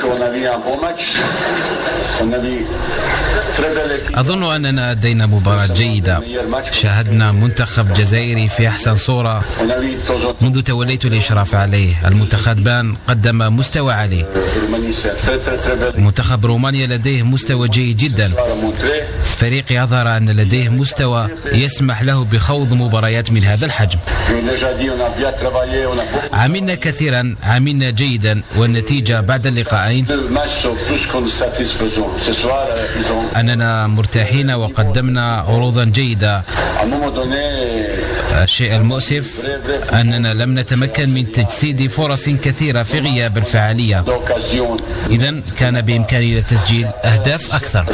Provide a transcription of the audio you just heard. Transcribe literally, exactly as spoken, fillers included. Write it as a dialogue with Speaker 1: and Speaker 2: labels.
Speaker 1: أظن أننا أدينا مباراة جيدة. شاهدنا منتخب جزائري في أحسن صورة منذ توليت الإشراف عليه. المنتخبان قدم مستوى عالي. منتخب رومانيا لديه مستوى جيد جدا. فريقي أظهر أن لديه مستوى يسمح له بخوض مباريات من هذا الحجم. عملنا كثيرا، عملنا جيدا، والنتيجة بعد اللقاءين أننا مرتاحين وقدمنا عروضا جيدة. الشيء المؤسف أننا لم نتمكن من تجسيد فرص كثيرة في غياب الفعالية. إذن كان بإمكاننا تسجيل أهداف أكثر.